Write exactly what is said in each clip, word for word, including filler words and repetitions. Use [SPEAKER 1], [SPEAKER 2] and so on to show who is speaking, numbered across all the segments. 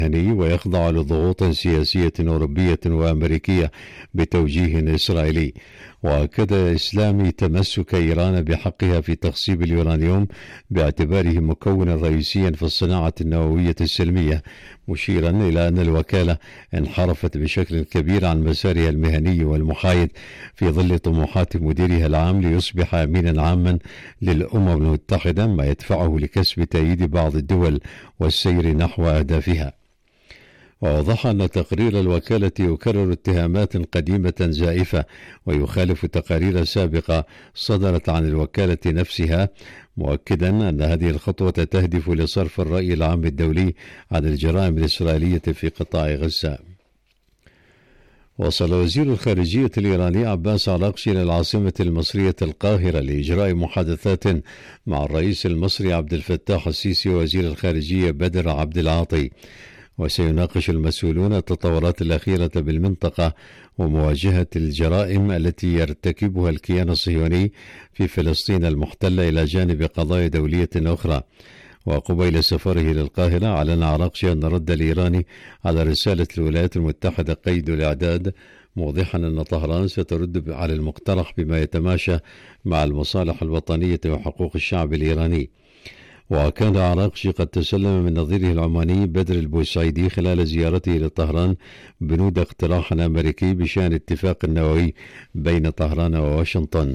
[SPEAKER 1] ويخضع لضغوط سياسية أوروبية وأمريكية بتوجيه إسرائيلي. وأكد إسلامي تمسك إيران بحقها في تخصيب اليورانيوم باعتباره مكونا رئيسيا في الصناعة النووية السلمية، مشيرا إلى أن الوكالة انحرفت بشكل كبير عن مسارها المهني والمحايد في ظل طموحات مديرها العام ليصبح أمينا عاما للأمم المتحدة، ما يدفعه لكسب تأييد بعض الدول والسير نحو أهدافها. وأوضح أن تقرير الوكالة يكرر اتهامات قديمة زائفة ويخالف تقارير سابقة صدرت عن الوكالة نفسها، مؤكدا أن هذه الخطوة تهدف لصرف الرأي العام الدولي عن الجرائم الإسرائيلية في قطاع غزة. وصل وزير الخارجية الإيراني عباس عراقشي إلى العاصمة المصرية القاهرة لإجراء محادثات مع الرئيس المصري عبد الفتاح السيسي ووزير الخارجية بدر عبد العاطي، وسيناقش المسؤولون التطورات الأخيرة بالمنطقة ومواجهة الجرائم التي يرتكبها الكيان الصهيوني في فلسطين المحتلة إلى جانب قضايا دولية أخرى. وقبيل سفره للقاهرة أعلن عراقشي أن الرد الإيراني على رسالة الولايات المتحدة قيد الإعداد، موضحا أن طهران سترد على المقترح بما يتماشى مع المصالح الوطنية وحقوق الشعب الإيراني. وكان عراقشي قد تسلم من نظيره العماني بدر البوسعيدي خلال زيارته لطهران بنود اقتراح أمريكي بشأن اتفاق نووي بين طهران وواشنطن.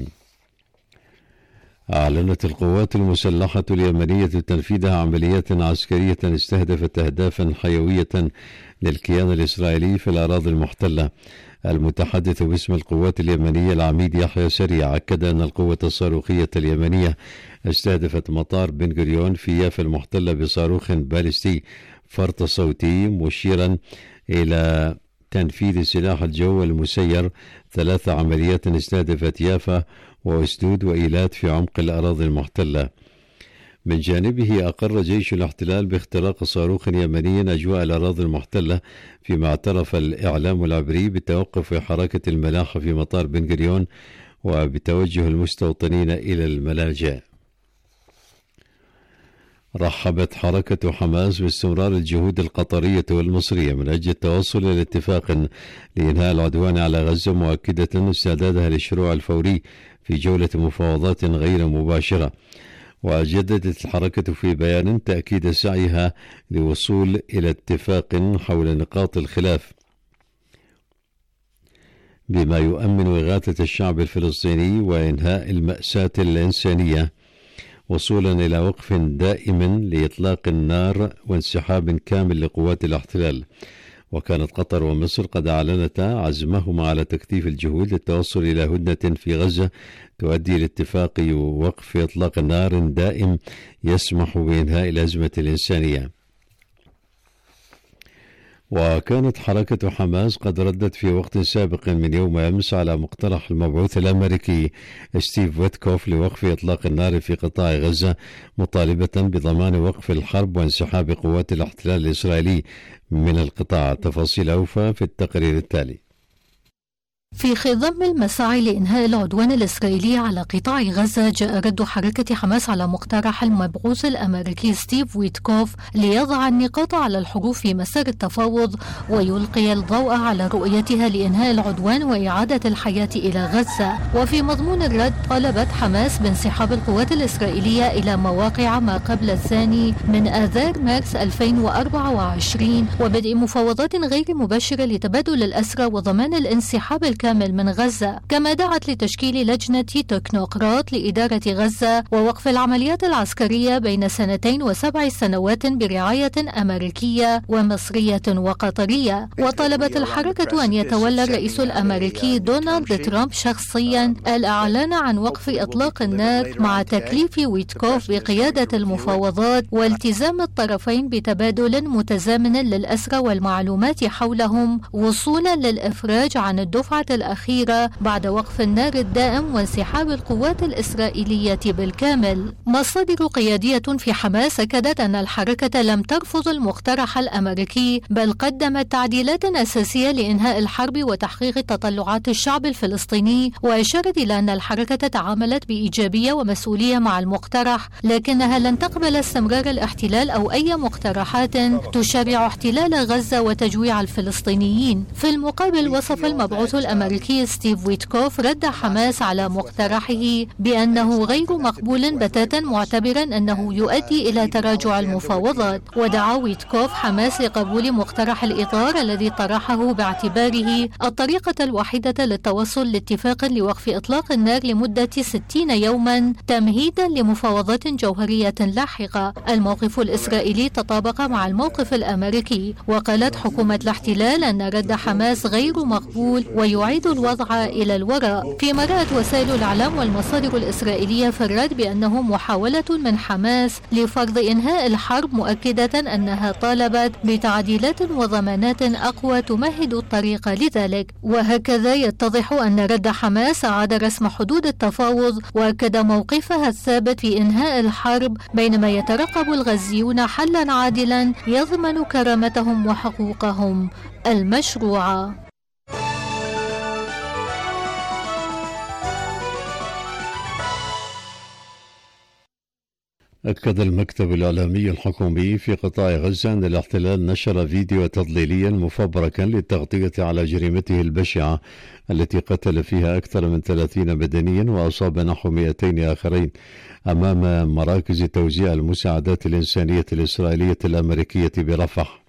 [SPEAKER 1] أعلنت القوات المسلحة اليمنية تنفيذ عمليات عسكرية استهدفت أهدافا حيوية للكيان الإسرائيلي في الأراضي المحتلة. المتحدث باسم القوات اليمنية العميد يحيى سريع أكد أن القوة الصاروخية اليمنية استهدفت مطار بن غوريون في يافا المحتلة بصاروخ باليستي فرط صوتي، مشيرا إلى تنفيذ سلاح الجو المسير ثلاث عمليات استهدفت يافا وأسدود وإيلات في عمق الأراضي المحتلة. من جانبه أقر جيش الاحتلال باختراق صاروخ يمني أجواء الأراضي المحتلة، فيما اعترف الإعلام العبري بتوقف حركة الملاحة في مطار بن غوريون وبتوجه المستوطنين إلى الملاجئ. رحبت حركة حماس باستمرار الجهود القطرية والمصرية من أجل التوصل إلى اتفاق لإنهاء العدوان على غزة، مؤكدة استعدادها للشروع الفوري في جولة مفاوضات غير مباشرة. وجددت الحركة في بيان تأكيد سعيها للوصول إلى اتفاق حول نقاط الخلاف بما يؤمن إغاثة الشعب الفلسطيني وإنهاء المأساة الإنسانية، وصولا إلى وقف دائم لإطلاق النار وانسحاب كامل لقوات الاحتلال. وكانت قطر ومصر قد أعلنتا عزمهما على تكثيف الجهود للتوصل إلى هدنة في غزة تؤدي لاتفاق وقف إطلاق النار دائم يسمح بإنهاء الأزمة الإنسانية. وكانت حركة حماس قد ردت في وقت سابق من يوم أمس على مقترح المبعوث الأمريكي ستيف ويتكوف لوقف إطلاق النار في قطاع غزة، مطالبة بضمان وقف الحرب وانسحاب قوات الاحتلال الإسرائيلي من القطاع. تفاصيل أوفى في التقرير التالي.
[SPEAKER 2] في خضم المساعي لإنهاء العدوان الإسرائيلي على قطاع غزة، جاء رد حركة حماس على مقترح المبعوث الأمريكي ستيف ويتكوف ليضع النقاط على الحروف في مسار التفاوض ويلقي الضوء على رؤيتها لإنهاء العدوان وإعادة الحياة إلى غزة. وفي مضمون الرد طالبت حماس بانسحاب القوات الإسرائيلية إلى مواقع ما قبل الثاني من آذار مارس ألفين وأربعة وعشرين وبدء مفاوضات غير مباشرة لتبادل الأسرى وضمان الانسحاب الكامل من غزة. كما دعت لتشكيل لجنة تكنوقراط لإدارة غزة ووقف العمليات العسكرية بين سنتين وسبع سنوات برعاية أمريكية ومصرية وقطرية. وطلبت الحركة أن يتولى الرئيس الأمريكي دونالد ترامب شخصيا الإعلان عن وقف إطلاق النار مع تكليف ويتكوف بقيادة المفاوضات والتزام الطرفين بتبادل متزامن للأسرى والمعلومات حولهم وصولا للإفراج عن الدفعة الساعات الأخيرة بعد وقف النار الدائم وانسحاب القوات الإسرائيلية بالكامل. مصادر قيادية في حماس أكدت أن الحركة لم ترفض المقترح الأمريكي، بل قدمت تعديلات أساسية لإنهاء الحرب وتحقيق تطلعات الشعب الفلسطيني، وأشارت إلى أن الحركة تعاملت بإيجابية ومسؤولية مع المقترح، لكنها لن تقبل استمرار الاحتلال أو أي مقترحات تشرع احتلال غزة وتجويع الفلسطينيين. في المقابل، وصف المبعوث الأمريكي ستيف ويتكوف رد حماس على مقترحه بأنه غير مقبول بتاتا، معتبرا أنه يؤدي إلى تراجع المفاوضات. ودعا ويتكوف حماس لقبول مقترح الإطار الذي طرحه باعتباره الطريقة الوحيدة للتوصل لاتفاق لوقف إطلاق النار لمدة ستين يوما تمهيدا لمفاوضات جوهرية لاحقة. الموقف الإسرائيلي تطابق مع الموقف الأمريكي، وقالت حكومة الاحتلال أن رد حماس غير مقبول ويعيد الوضع إلى الوراء. فيما رأت وسائل الإعلام والمصادر الإسرائيلية في الرد بأنه محاولة من حماس لفرض إنهاء الحرب، مؤكدة أنها طالبت بتعديلات وضمانات أقوى تمهد الطريق لذلك. وهكذا يتضح أن رد حماس أعاد رسم حدود التفاوض وأكد موقفها الثابت في إنهاء الحرب، بينما يترقب الغزيون حلا عادلا يضمن كرامتهم وحقوقهم المشروعة.
[SPEAKER 1] أكد المكتب الإعلامي الحكومي في قطاع غزة أن الاحتلال نشر فيديو تضليليا مفبركا للتغطية على جريمته البشعة التي قتل فيها أكثر من ثلاثين مدنيا وأصاب نحو مئتين آخرين أمام مراكز توزيع المساعدات الإنسانية الإسرائيلية الأمريكية برفح.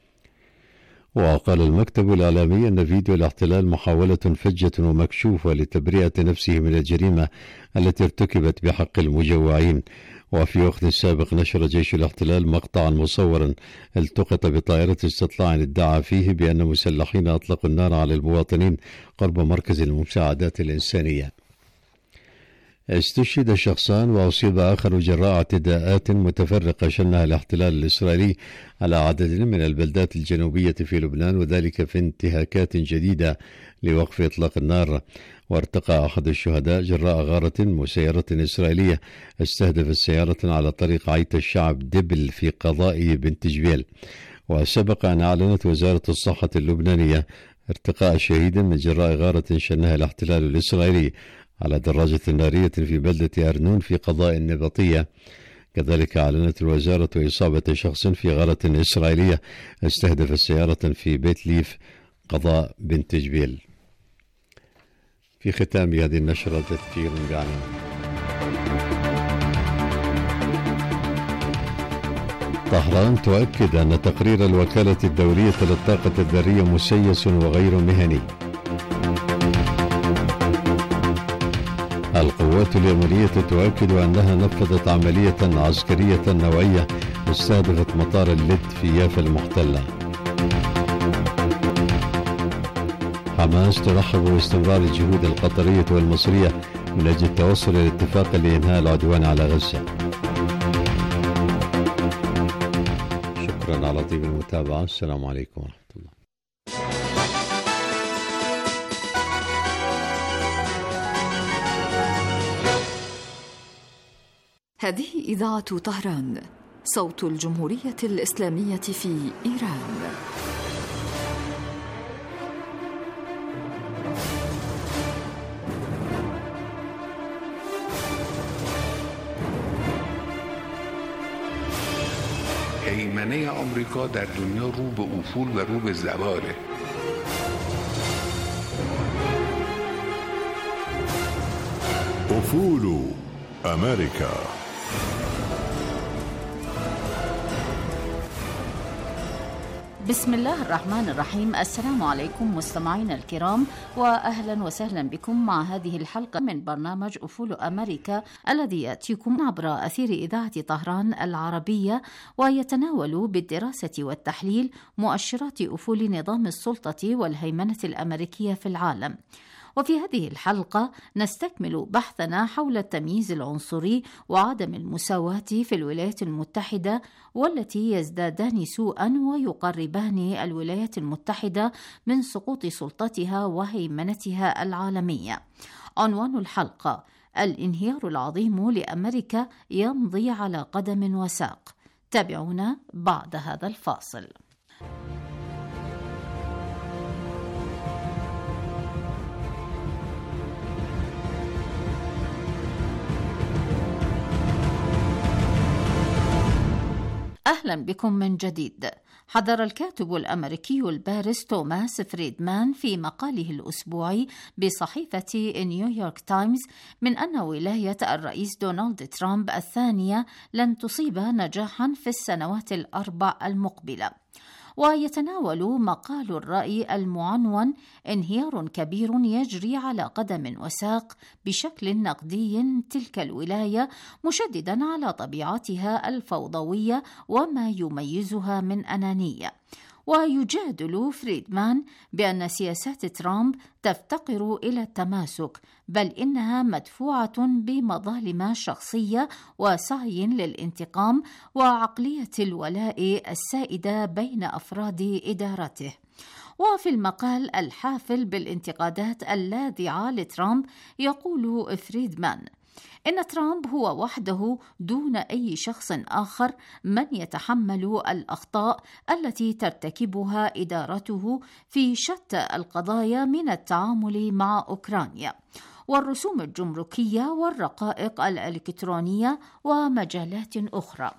[SPEAKER 1] وقال المكتب الإعلامي أن فيديو الاحتلال محاولة فجة ومكشوفة لتبرئة نفسه من الجريمة التي ارتكبت بحق المجوعين. وفي وقت سابق نشر جيش الاحتلال مقطعا مصورا التقط بطائرة استطلاع ادعى فيه بأن مسلحين أطلقوا النار على المواطنين قرب مركز المساعدات الإنسانية. استشهد شخصان وأصيب آخر جراء اعتداءات متفرقة شنها الاحتلال الإسرائيلي على عدد من البلدات الجنوبية في لبنان، وذلك في انتهاكات جديدة لوقف إطلاق النار. وارتقى أحد الشهداء جراء غارة مسيرة إسرائيلية استهدفت سيارة على طريق عيت الشعب دبل في قضاء بنت جبيل. وسبق أن أعلنت وزارة الصحة اللبنانية ارتقاء شهيد من جراء غارة شنها الاحتلال الإسرائيلي على دراجة نارية في بلدة أرنون في قضاء النبطية. كذلك أعلنت الوزارة إصابة شخص في غارة إسرائيلية استهدفت سيارة في بيت ليف قضاء بنت جبيل. في ختام هذه النشرة تذكير بعناوين. طهران تؤكد أن تقرير الوكالة الدولية للطاقة الذرية مسيس وغير مهني. القوات اليمنية تؤكد أنها نفذت عملية عسكرية نوعية استهدفت مطار اللد في يافا المحتلة. حماس ترحب باستمرار الجهود القطرية والمصرية من أجل التوصل إلى اتفاق لإنهاء العدوان على غزة. شكرا على طيب المتابعة. السلام عليكم ورحمة الله.
[SPEAKER 3] هذه إذاعة طهران، صوت الجمهورية الإسلامية في إيران.
[SPEAKER 4] هیمنه آمریکا در دنیا رو به افول و رو به زواله.
[SPEAKER 5] افول امریکا.
[SPEAKER 6] بسم الله الرحمن الرحيم. السلام عليكم مستمعينا الكرام، وأهلا وسهلا بكم مع هذه الحلقة من برنامج أفول أمريكا الذي يأتيكم عبر أثير إذاعة طهران العربية، ويتناول بالدراسة والتحليل مؤشرات أفول نظام السلطة والهيمنة الأمريكية في العالم. وفي هذه الحلقة نستكمل بحثنا حول التمييز العنصري وعدم المساواة في الولايات المتحدة، والتي يزدادان سوءا ويقربان الولايات المتحدة من سقوط سلطتها وهيمنتها العالمية. عنوان الحلقة: الانهيار العظيم لأمريكا يمضي على قدم وساق. تابعونا بعد هذا الفاصل. أهلا بكم من جديد. حذر الكاتب الأمريكي البارز توماس فريدمان في مقاله الأسبوعي بصحيفة نيويورك تايمز من أن ولاية الرئيس دونالد ترامب الثانية لن تصيب نجاحا في السنوات الأربع المقبلة. ويتناول مقال الرأي المعنون انهيار كبير يجري على قدم وساق بشكل نقدي تلك الولاية، مشددا على طبيعتها الفوضوية وما يميزها من أنانية. ويجادل فريدمان بأن سياسات ترامب تفتقر إلى التماسك، بل إنها مدفوعة بمظالم شخصية وسعي للانتقام وعقلية الولاء السائدة بين أفراد إدارته. وفي المقال الحافل بالانتقادات اللاذعة لترامب يقول فريدمان إن ترامب هو وحده دون أي شخص آخر من يتحمل الأخطاء التي ترتكبها إدارته في شتى القضايا، من التعامل مع أوكرانيا والرسوم الجمركية والرقائق الإلكترونية ومجالات أخرى.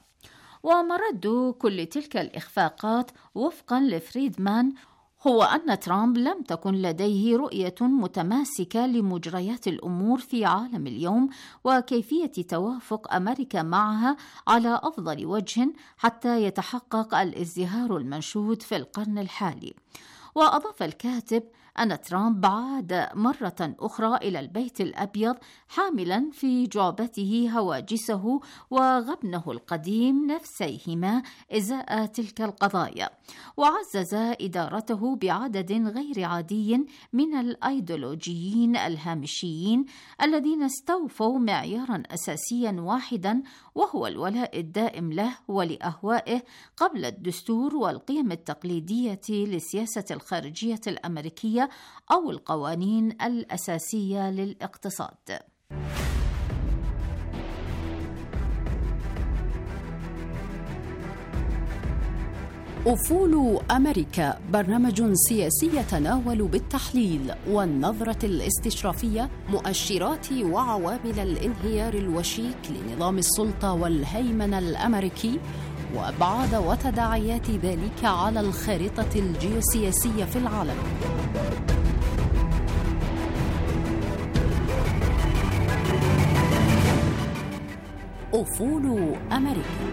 [SPEAKER 6] ومرد كل تلك الإخفاقات وفقا لفريدمان هو أن ترامب لم تكن لديه رؤية متماسكة لمجريات الأمور في عالم اليوم وكيفية توافق أمريكا معها على أفضل وجه حتى يتحقق الازدهار المنشود في القرن الحالي. وأضاف الكاتب أن ترامب عاد مرة أخرى إلى البيت الأبيض حاملا في جعبته هواجسه وغبنه القديم نفسيهما إزاء تلك القضايا، وعزز إدارته بعدد غير عادي من الأيديولوجيين الهامشيين الذين استوفوا معيارا أساسيا واحدا، وهو الولاء الدائم له ولأهوائه قبل الدستور والقيم التقليدية للسياسة الخارجية الأمريكية أو القوانين الأساسية للاقتصاد.
[SPEAKER 7] أفول أمريكا، برنامج سياسي يتناول بالتحليل والنظرة الاستشرافية مؤشرات وعوامل الانهيار الوشيك لنظام السلطة والهيمنة الأمريكي وأبعاد وتداعيات ذلك على الخارطة الجيوسياسية في العالم. أفول أمريكا.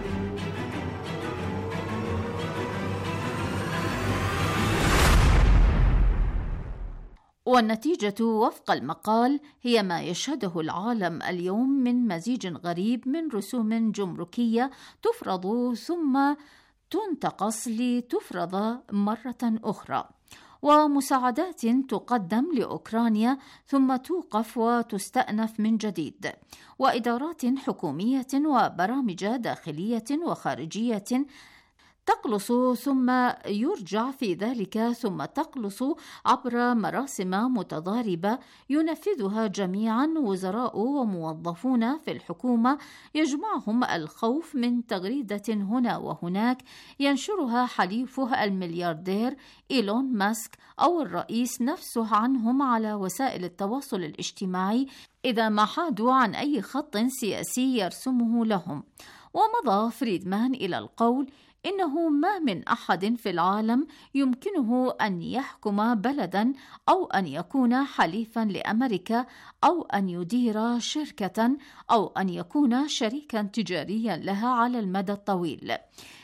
[SPEAKER 6] والنتيجة وفق المقال هي ما يشهده العالم اليوم من مزيج غريب من رسوم جمركية تفرض ثم تنتقص لتفرض مرة أخرى، ومساعدات تقدم لأوكرانيا ثم توقف وتستأنف من جديد، وإدارات حكومية وبرامج داخلية وخارجية تقلص ثم يرجع في ذلك ثم تقلص عبر مراسم متضاربة ينفذها جميعا وزراء وموظفون في الحكومة، يجمعهم الخوف من تغريدة هنا وهناك ينشرها حليفه الملياردير إيلون ماسك أو الرئيس نفسه عنهم على وسائل التواصل الاجتماعي إذا ما حادوا عن أي خط سياسي يرسمه لهم. ومضى فريدمان إلى القول إنه ما من أحد في العالم يمكنه أن يحكم بلداً أو أن يكون حليفاً لأمريكا أو أن يدير شركة أو أن يكون شريكاً تجارياً لها على المدى الطويل،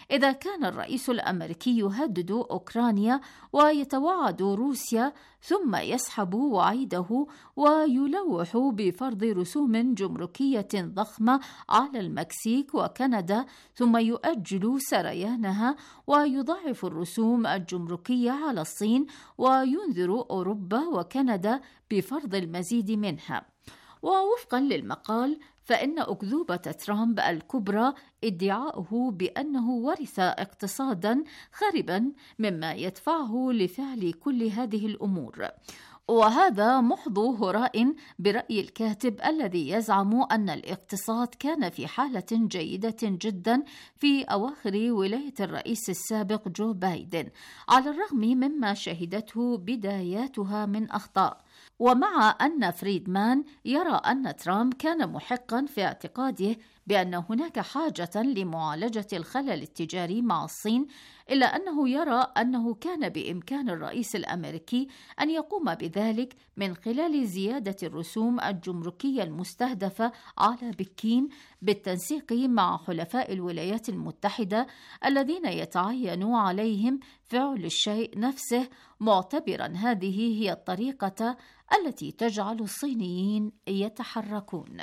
[SPEAKER 6] إذا كان الرئيس الأمريكي يهدد أوكرانيا ويتوعد روسيا ثم يسحب وعيده ويلوح بفرض رسوم جمركية ضخمة على المكسيك وكندا ثم يؤجل سريانها ويضاعف الرسوم الجمركية على الصين وينذر أوروبا وكندا بفرض المزيد منها. ووفقا للمقال فإن أكذوبة ترامب الكبرى ادعاؤه بأنه ورث اقتصادا خربا مما يدفعه لفعل كل هذه الأمور، وهذا محض هراء برأي الكاتب الذي يزعم أن الاقتصاد كان في حالة جيدة جدا في أواخر ولاية الرئيس السابق جو بايدن على الرغم مما شهدته بداياتها من أخطاء. ومع أن فريدمان يرى أن ترامب كان محقا في اعتقاده بأن هناك حاجة لمعالجة الخلل التجاري مع الصين، إلا أنه يرى أنه كان بإمكان الرئيس الأمريكي أن يقوم بذلك من خلال زيادة الرسوم الجمركية المستهدفة على بكين بالتنسيق مع حلفاء الولايات المتحدة الذين يتعين عليهم فعل الشيء نفسه، معتبرا هذه هي الطريقة التي تجعل الصينيين يتحركون.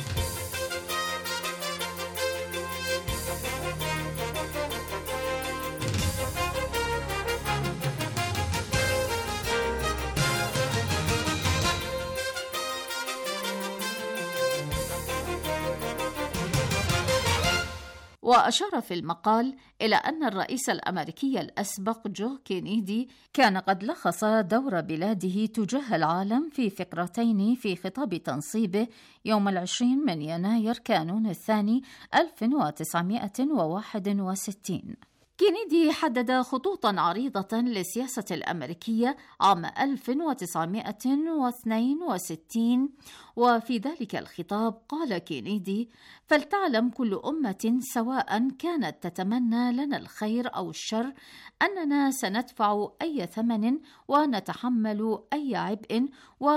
[SPEAKER 6] وأشار في المقال إلى أن الرئيس الأمريكي الأسبق جو كينيدي كان قد لخص دور بلاده تجاه العالم في فقرتين في خطاب تنصيبه يوم العشرين من يناير كانون الثاني ألف وتسعمائة وواحد وستين. كينيدي حدد خطوطا عريضة للسياسة الأمريكية عام ألف وتسعمائة واثنين وستين، وفي ذلك الخطاب قال كينيدي: فلتعلم كل أمة سواء كانت تتمنى لنا الخير أو الشر أننا سندفع أي ثمن ونتحمل أي عبء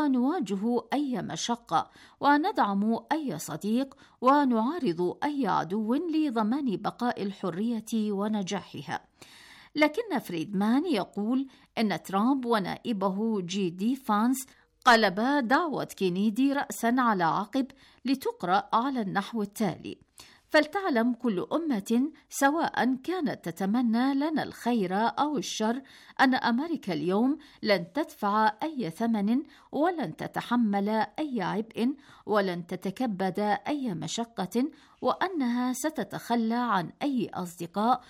[SPEAKER 6] ونواجه أي مشقة وندعم أي صديق ونعارض أي عدو لضمان بقاء الحرية ونجاحها. لكن فريدمان يقول إن ترامب ونائبه جي دي فانس قلبا دعوة كينيدي رأسا على عقب لتقرأ على النحو التالي: فلتعلم كل أمة سواء كانت تتمنى لنا الخير أو الشر أن أمريكا اليوم لن تدفع أي ثمن ولن تتحمل أي عبء ولن تتكبد أي مشقة، وأنها ستتخلى عن أي أصدقاء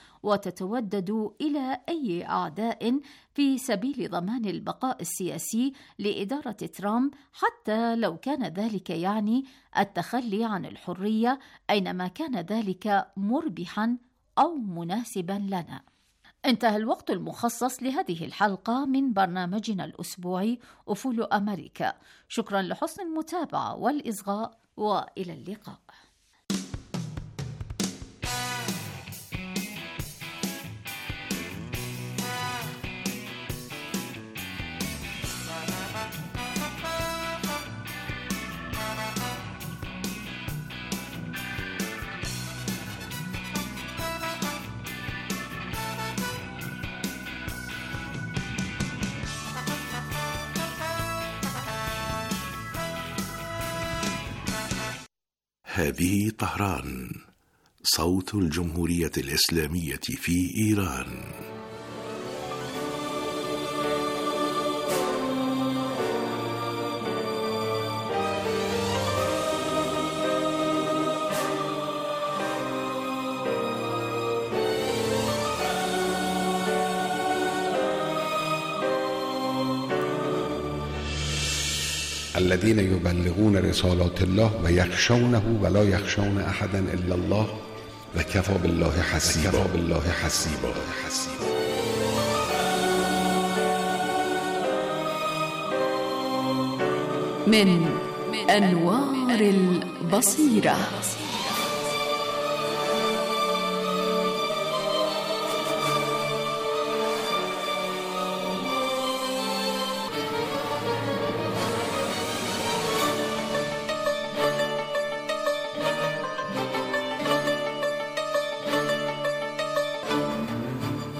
[SPEAKER 6] وتتودد إلى أي أعداء في سبيل ضمان البقاء السياسي لإدارة ترامب، حتى لو كان ذلك يعني التخلي عن الحرية أينما كان ذلك مربحا أو مناسبا لنا. انتهى الوقت المخصص لهذه الحلقة من برنامجنا الأسبوعي أفول أمريكا. شكرا لحسن المتابعة والإصغاء، وإلى اللقاء.
[SPEAKER 5] هذه طهران، صوت الجمهورية الإسلامية في إيران.
[SPEAKER 4] الذين يبلغون رسالات الله ويخشونه ولا يخشون أحدا إلا الله وكفى بالله حسيبا. بالله حسيبا.
[SPEAKER 7] من أنوار البصيرة.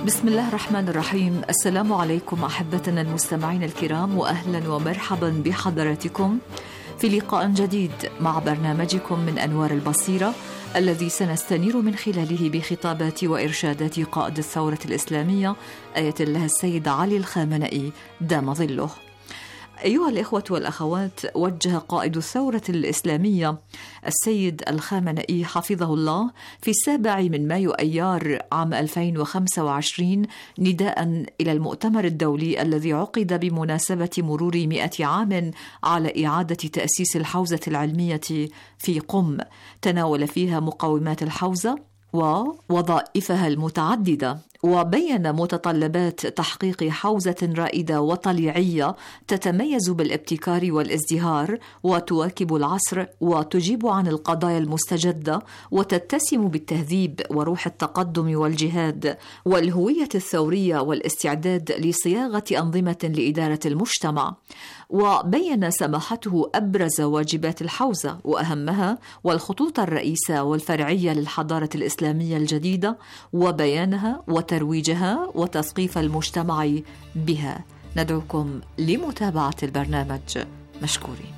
[SPEAKER 3] بسم الله الرحمن الرحيم. السلام عليكم أحبتنا المستمعين الكرام، وأهلا ومرحبا بحضراتكم في لقاء جديد مع برنامجكم من أنوار البصيرة، الذي سنستنير من خلاله بخطابات وإرشادات قائد الثورة الإسلامية آية الله السيد علي الخامنئي دام ظله. أيها الإخوة والأخوات، وجه قائد الثورة الإسلامية السيد الخامنئي حفظه الله في السابع من مايو أيار عام ألفين وخمسة وعشرين نداء إلى المؤتمر الدولي الذي عقد بمناسبة مرور مئة عام على إعادة تأسيس الحوزة العلمية في قم، تناول فيها مقومات الحوزة ووظائفها المتعددة، وبين متطلبات تحقيق حوزة رائدة وطليعية تتميز بالابتكار والازدهار وتواكب العصر وتجيب عن القضايا المستجدة وتتسم بالتهذيب وروح التقدم والجهاد والهوية الثورية والاستعداد لصياغة أنظمة لإدارة المجتمع. وبين سماحته أبرز واجبات الحوزة وأهمها والخطوط الرئيسة والفرعية للحضارة الإسلامية الجديدة، وبيانها وترويجها وتثقيف المجتمع بها. ندعوكم لمتابعة البرنامج مشكورين.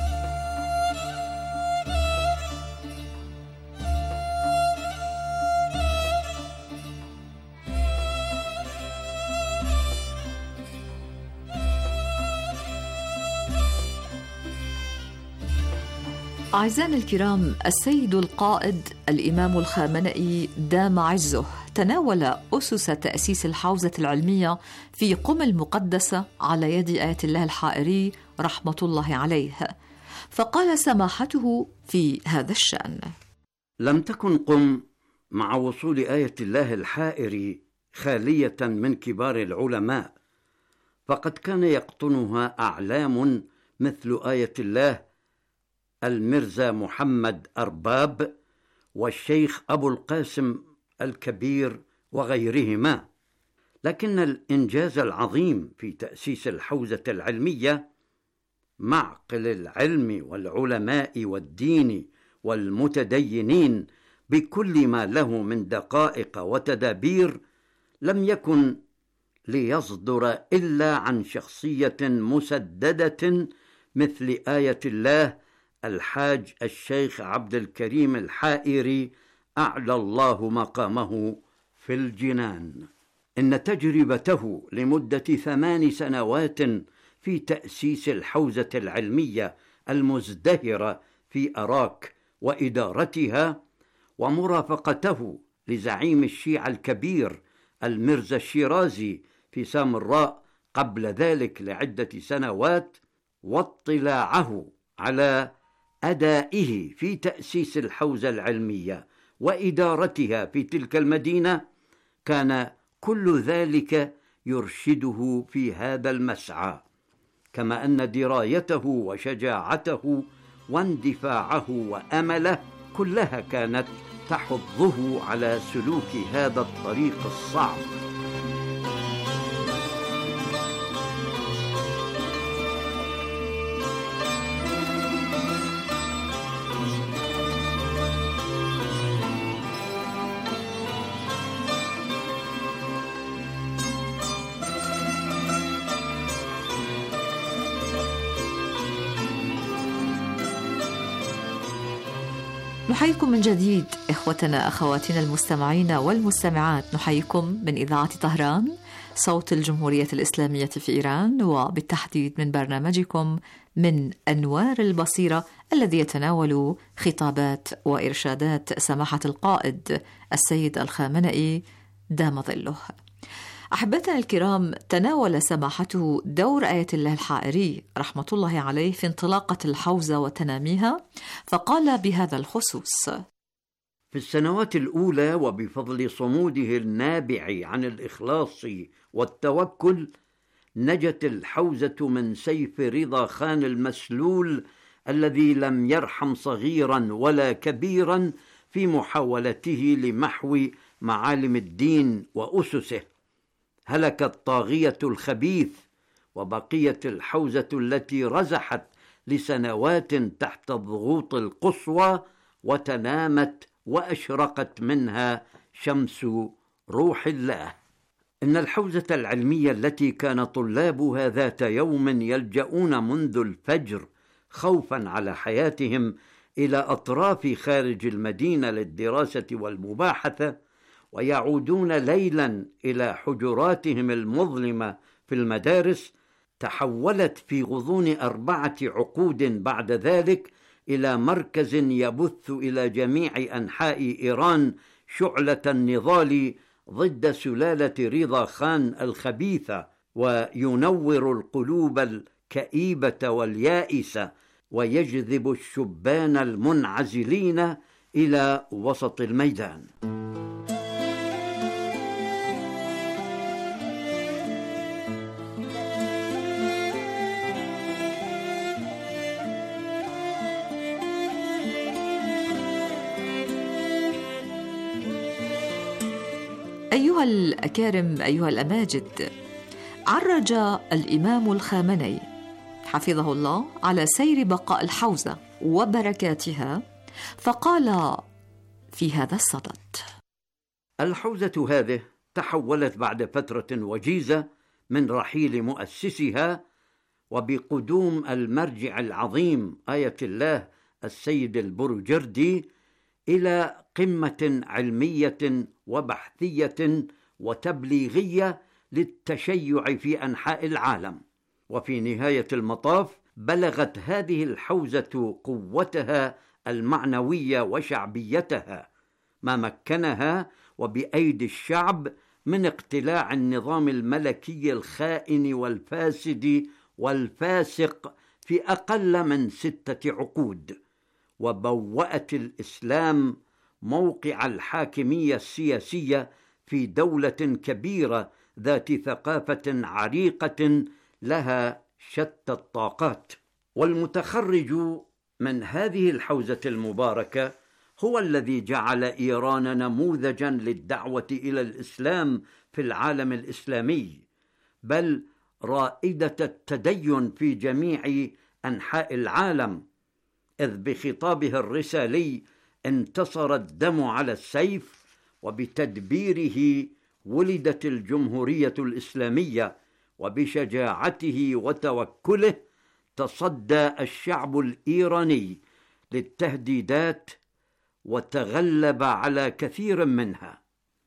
[SPEAKER 3] أعزائنا الكرام، السيد القائد الإمام الخامنئي دام عزه تناول أسس تأسيس الحوزة العلمية في قم المقدسة على يد آية الله الحائري رحمة الله عليه، فقال سماحته في هذا الشأن:
[SPEAKER 8] لم تكن قم مع وصول آية الله الحائري خالية من كبار العلماء، فقد كان يقطنها أعلام مثل آية الله المرزا محمد أرباب والشيخ أبو القاسم الكبير وغيرهما. لكن الإنجاز العظيم في تأسيس الحوزة العلمية، معقل العلم والعلماء والدين والمتدينين بكل ما له من دقائق وتدابير، لم يكن ليصدر إلا عن شخصية مسددة مثل آية الله الحاج الشيخ عبد الكريم الحائري أعلى الله مقامه في الجنان. إن تجربته لمدة ثمان سنوات في تأسيس الحوزة العلمية المزدهرة في أراك وإدارتها، ومرافقته لزعيم الشيعة الكبير المرزا الشيرازي في سامراء قبل ذلك لعدة سنوات، واطلاعه على أدائه في تأسيس الحوزة العلمية وإدارتها في تلك المدينة، كان كل ذلك يرشده في هذا المسعى، كما أن درايته وشجاعته واندفاعه وأمله كلها كانت تحضه على سلوك هذا الطريق الصعب.
[SPEAKER 3] نحييكم من جديد إخوتنا أخواتنا المستمعين والمستمعات، نحييكم من إذاعة طهران صوت الجمهورية الإسلامية في إيران، وبالتحديد من برنامجكم من أنوار البصيرة الذي يتناول خطابات وإرشادات سماحة القائد السيد الخامنئي دام ظله. أحبتنا الكرام، تناول سماحته دور آية الله الحائري رحمة الله عليه في انطلاقة الحوزة وتناميها، فقال بهذا الخصوص:
[SPEAKER 8] في السنوات الأولى وبفضل صموده النابع عن الإخلاص والتوكل، نجت الحوزة من سيف رضا خان المسلول الذي لم يرحم صغيرا ولا كبيرا في محاولته لمحو معالم الدين وأسسه. هلك الطاغية الخبيث، وبقيت الحوزة التي رزحت لسنوات تحت الضغوط القصوى وتنامت وأشرقت منها شمس روح الله. إن الحوزة العلمية التي كان طلابها ذات يوم يلجؤون منذ الفجر خوفا على حياتهم إلى أطراف خارج المدينة للدراسة والمباحثة، ويعودون ليلا إلى حجراتهم المظلمة في المدارس، تحولت في غضون أربعة عقود بعد ذلك إلى مركز يبث إلى جميع أنحاء إيران شعلة النضال ضد سلالة رضا خان الخبيثة، وينور القلوب الكئيبة واليائسة، ويجذب الشبان المنعزلين إلى وسط الميدان.
[SPEAKER 3] أيها الأكارم، أيها الأماجد، عرج الإمام الخامنئي حفظه الله على سير بقاء الحوزة وبركاتها، فقال في هذا الصدد:
[SPEAKER 8] الحوزة هذه تحولت بعد فترة وجيزة من رحيل مؤسسها وبقدوم المرجع العظيم آية الله السيد البروجردي إلى قمة علمية وبحثية وتبليغية للتشيع في أنحاء العالم. وفي نهاية المطاف بلغت هذه الحوزة قوتها المعنوية وشعبيتها، ما مكنها وبأيدي الشعب من اقتلاع النظام الملكي الخائن والفاسد والفاسق في أقل من ستة عقود، وبوأت الإسلام موقع الحاكمية السياسية في دولة كبيرة ذات ثقافة عريقة لها شتى الطاقات. والمتخرج من هذه الحوزة المباركة هو الذي جعل إيران نموذجا للدعوة إلى الإسلام في العالم الإسلامي، بل رائدة التدين في جميع أنحاء العالم، إذ بخطابه الرسالي انتصر الدم على السيف، وبتدبيره ولدت الجمهورية الإسلامية، وبشجاعته وتوكله تصدى الشعب الإيراني للتهديدات وتغلب على كثير منها.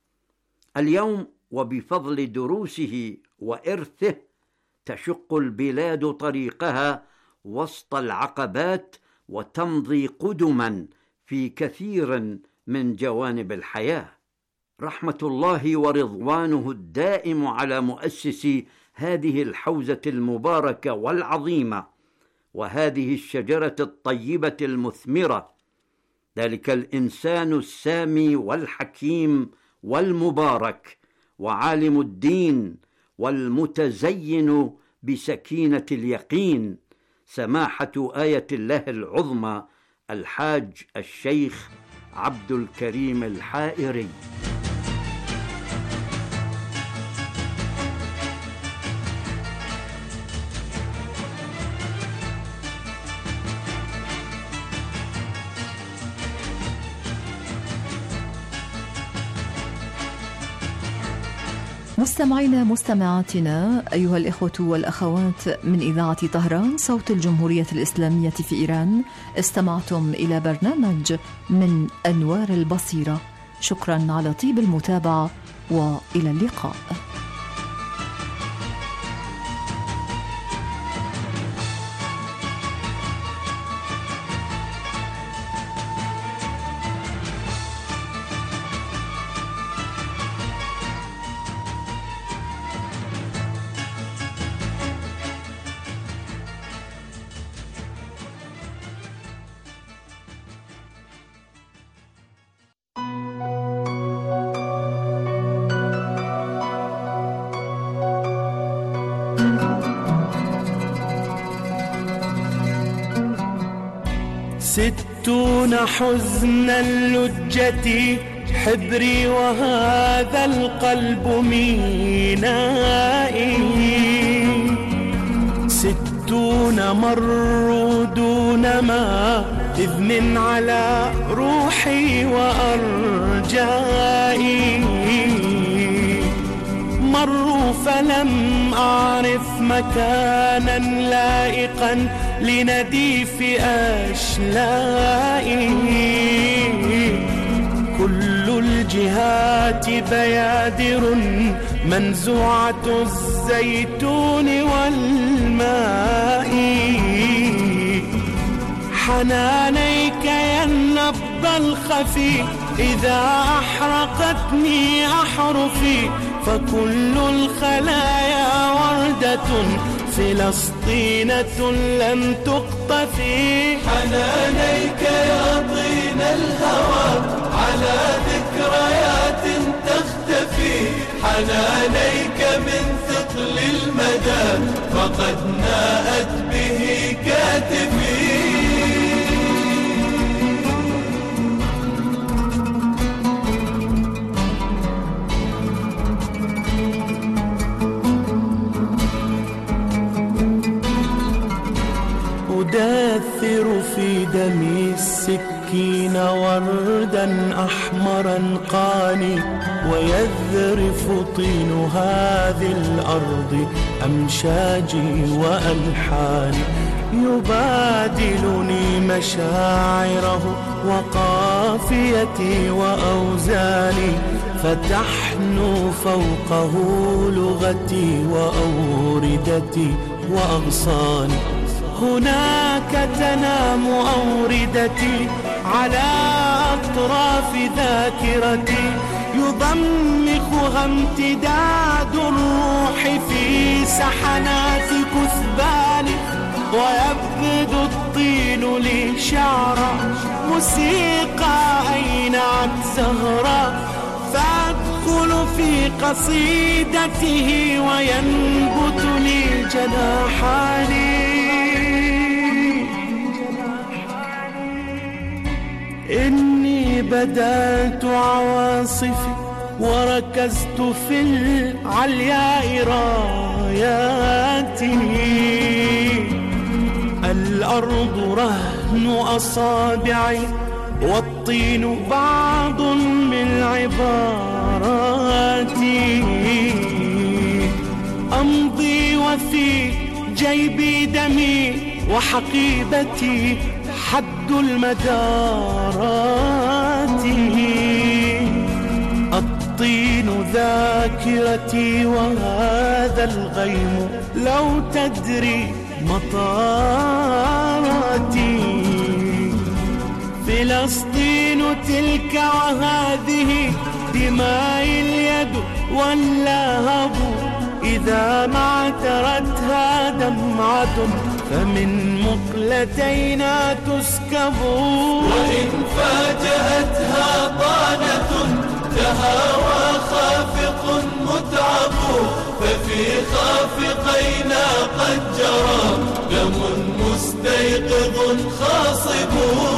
[SPEAKER 8] اليوم وبفضل دروسه وإرثه تشق البلاد طريقها وسط العقبات وتمضي قدما في كثير من جوانب الحياة. رحمة الله ورضوانه الدائم على مؤسس هذه الحوزة المباركة والعظيمة، وهذه الشجرة الطيبة المثمرة، ذلك الإنسان السامي والحكيم والمبارك وعالم الدين والمتزين بسكينة اليقين، سماحة آية الله العظمى الحاج الشيخ عبد الكريم الحائري.
[SPEAKER 3] مستمعينا مستمعاتنا، أيها الإخوة والأخوات من إذاعة طهران صوت الجمهورية الإسلامية في إيران، استمعتم إلى برنامج من أنوار البصيرة. شكرا على طيب المتابعة وإلى اللقاء.
[SPEAKER 9] ستون حزن اللجة حبري وهذا القلب مينائي، ستون مروا دون ما إذن على روحي وأرجائي، مروا فلم أعرف مكانا لائقا لنديف أشلائي. كل الجهات بيادر منزوعة الزيتون والماء. حنانيك يا النبض الخفي إذا أحرقتني أحرفي، فكل الخلايا وردة فلسطينة لم تقطفي.
[SPEAKER 10] حنانيك يا طين الهوى على ذكريات تختفي، حنانيك من ثقل المدى فقد ناءت به كاتفي.
[SPEAKER 9] أدثر في دمي السكين وردا أحمرا قاني، ويذرف طين هذه الأرض أمشاجي وألحاني. يبادلني مشاعره وقافيتي وأوزاني، فتحنو فوقه لغتي وأوردتي وأغصاني. هناك تنام أوردتي على أطراف ذاكرتي، يضمخها امتداد الروح في سحنات كثباني. ويبدو الطين لي شعرا موسيقى أينعت زهرا، فأدخل في قصيدته وينبت لي جناحاني. إني بدأت عواصفي وركزت في العلياء راياتي. الأرض رهن أصابعي والطين بعض من عباراتي. أمضي وفي جيبي دمي وحقيبتي حد المدارات. الطين ذاكرتي وهذا الغيم لو تدري مطاراتي. فلسطين تلك وهذه دماء اليد واللهب، إذا ما اعترتها دمعة فمن مقلتينا تسكب.
[SPEAKER 10] وإن فاجأتها طعنة تهاوى خافق متعب، ففي خافقينا قد جرى دم مستيقظ خاصب.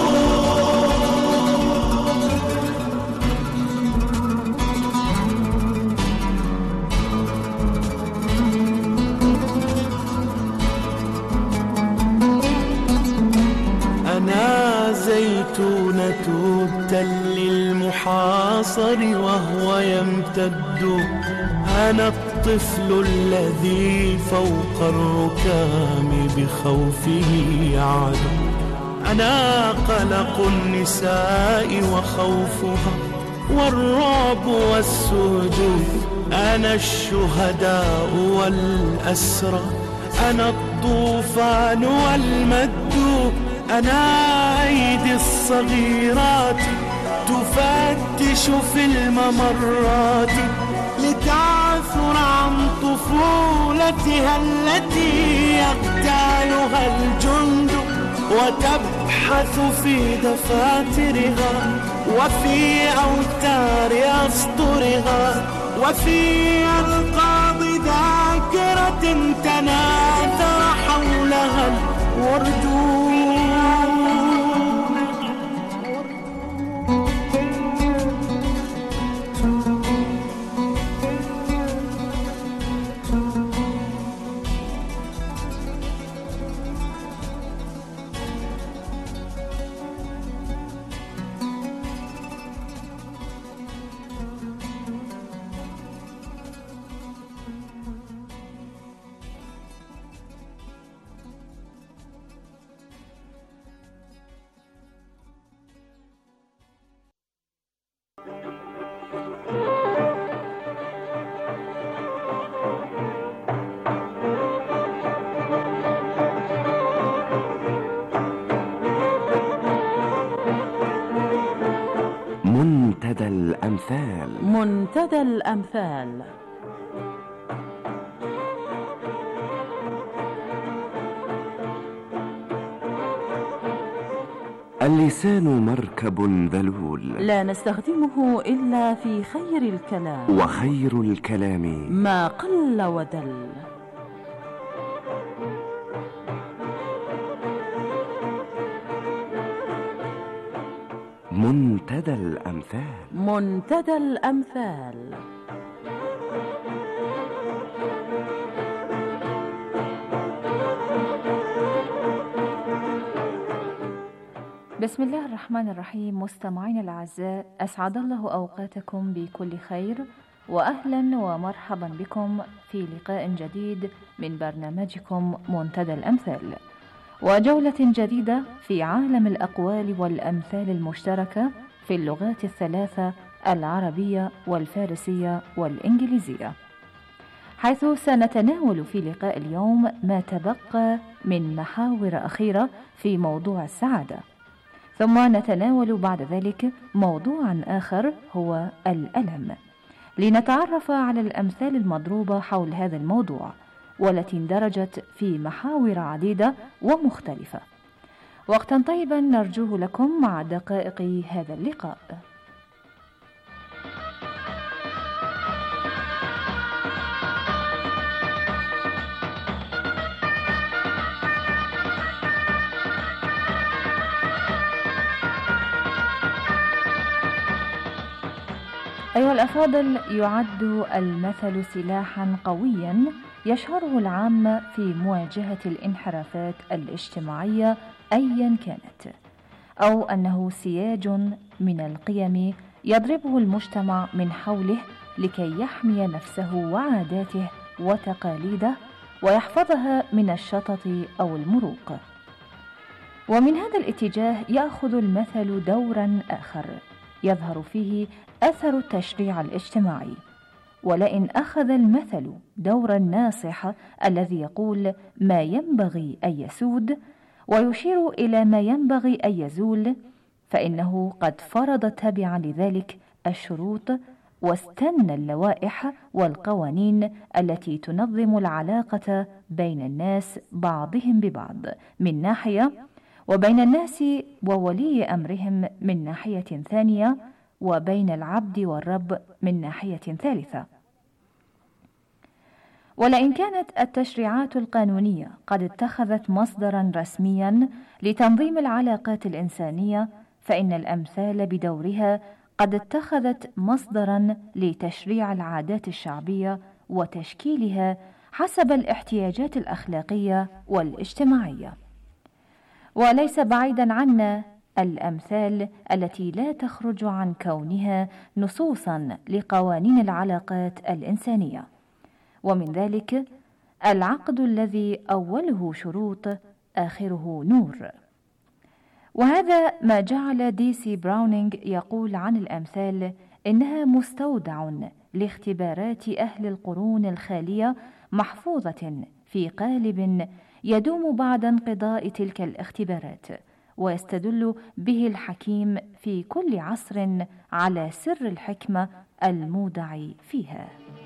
[SPEAKER 9] أنا زيتونة التل المحاصر وهو يمتد، أنا الطفل الذي فوق الركام بخوفه يعد. أنا قلق النساء وخوفها والرعب والسجود، أنا الشهداء والأسرى، أنا الطوفان والمد. أنا أيدي الصغيرات تفتش في الممرات لتعثر عن طفولتها التي يغتالها الجند، وتبحث في دفاترها وفي أوتار أسطرها وفي ألقاب ذاكرة تناثر حولها الورد.
[SPEAKER 11] منتدى الأمثال.
[SPEAKER 6] منتدى الأمثال.
[SPEAKER 11] اللسان مركب ذلول
[SPEAKER 6] لا نستخدمه إلا في خير الكلام،
[SPEAKER 11] وخير الكلام
[SPEAKER 6] ما قل ودل.
[SPEAKER 11] منتدى الأمثال.
[SPEAKER 6] منتدى الأمثال.
[SPEAKER 2] بسم الله الرحمن الرحيم. مستمعين الأعزاء، أسعد الله أوقاتكم بكل خير، وأهلا ومرحبا بكم في لقاء جديد من برنامجكم منتدى الأمثال، وجولة جديدة في عالم الأقوال والأمثال المشتركة في اللغات الثلاثة العربية والفارسية والإنجليزية، حيث سنتناول في لقاء اليوم ما تبقى من محاور أخيرة في موضوع السعادة، ثم نتناول بعد ذلك موضوعا آخر هو الألم، لنتعرف على الأمثال المضروبة حول هذا الموضوع، والتي اندرجت في محاور عديدة ومختلفة. وقتا طيبا نرجوه لكم مع دقائق هذا اللقاء. أيها الأفاضل، يعد المثل سلاحا قويا يشهره العامة في مواجهة الانحرافات الاجتماعية أيا كانت، أو أنه سياج من القيم يضربه المجتمع من حوله لكي يحمي نفسه وعاداته وتقاليده ويحفظها من الشطط أو المروق. ومن هذا الاتجاه يأخذ المثل دورا آخر يظهر فيه أثر التشريع الاجتماعي. ولئن أخذ المثل دور الناصح الذي يقول ما ينبغي أن يسود ويشير إلى ما ينبغي أن يزول، فإنه قد فرض تبعا لذلك الشروط واستنى اللوائح والقوانين التي تنظم العلاقة بين الناس بعضهم ببعض من ناحية، وبين الناس وولي أمرهم من ناحية ثانية، وبين العبد والرب من ناحية ثالثة. ولئن كانت التشريعات القانونية قد اتخذت مصدرا رسميا لتنظيم العلاقات الإنسانية، فإن الأمثال بدورها قد اتخذت مصدرا لتشريع العادات الشعبية وتشكيلها حسب الاحتياجات الأخلاقية والاجتماعية. وليس بعيدا عنا الأمثال التي لا تخرج عن كونها نصوصا لقوانين العلاقات الإنسانية، ومن ذلك العقد الذي أوله شروط آخره نور. وهذا ما جعل دي سي براونينغ يقول عن الأمثال إنها مستودع لاختبارات أهل القرون الخالية، محفوظة في قالب يدوم بعد انقضاء تلك الاختبارات، ويستدل به الحكيم في كل عصر على سر الحكمة المودع فيها.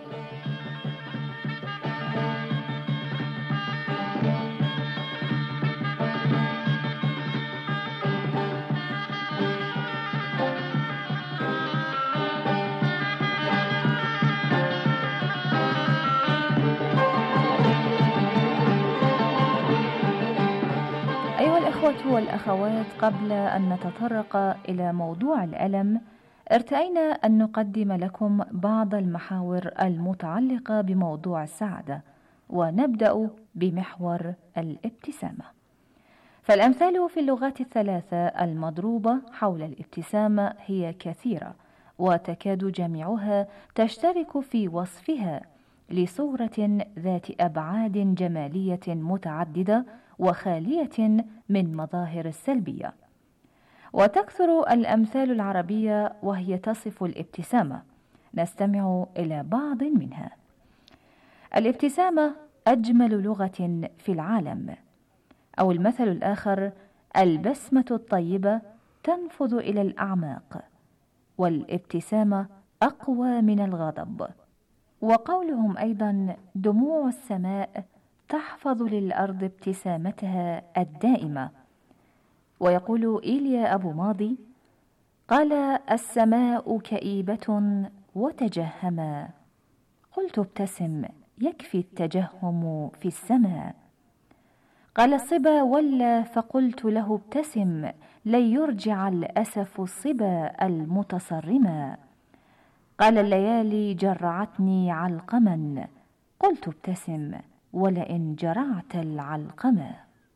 [SPEAKER 2] الإخوة والأخوات، قبل أن نتطرق إلى موضوع الألم، ارتأينا أن نقدم لكم بعض المحاور المتعلقة بموضوع السعادة، ونبدأ بمحور الابتسامة. فالأمثال في اللغات الثلاثة المضروبة حول الابتسامة هي كثيرة، وتكاد جميعها تشترك في وصفها لصورة ذات أبعاد جمالية متعددة وخالية من مظاهر السلبية.
[SPEAKER 12] وتكثر الأمثال العربية وهي تصف الابتسامة. نستمع إلى بعض منها. الابتسامة أجمل لغة في العالم. أو المثل الآخر: البسمة الطيبة تنفذ إلى الأعماق، والابتسامة أقوى من الغضب. وقولهم أيضا: دموع السماء تحفظ للأرض ابتسامتها الدائمة. ويقول إيليا أبو ماضي: قال: السماء كئيبة وتجهما، قلت ابتسم يكفي التجهم في السماء. قال الصبا: ولا، فقلت له ابتسم لن يرجع الأسف الصبا المتصرما. قال: الليالي جرعتني علقما، قلت ابتسم ولئن جرعت العلقما.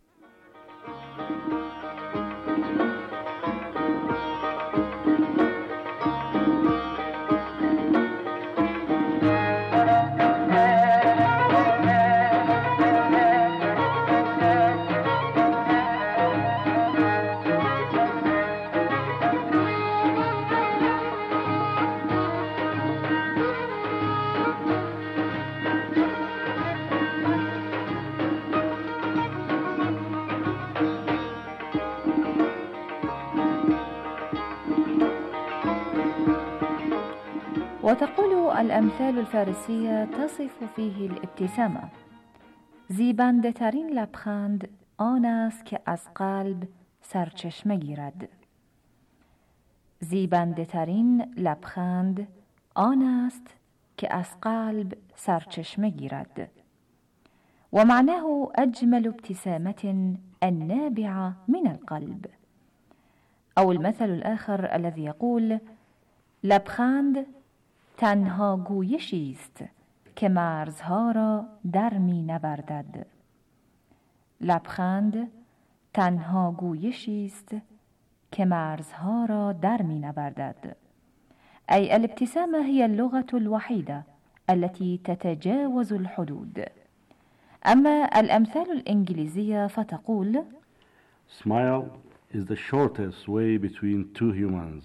[SPEAKER 12] وتقول الأمثال الفارسية تصف فيه الابتسامة: زیبنده-ترین لبخند آن است که از قلب سرچشمه گیرد. زیبنده-ترین لبخند آن است که از قلب سرچشمه گیرد. ومعناه أجمل ابتسامة النابعة من القلب. أو المثل الآخر الذي يقول: لبخند تنها گویشی است که مرزها را در می نوردد. لبخند تنها گویشی است که مرزها را در می نوردد. أي الابتسامة هي اللغة الوحيدة التي تتجاوز الحدود. أما الأمثال الإنجليزية فتقول:
[SPEAKER 13] Smile is the shortest way between two humans.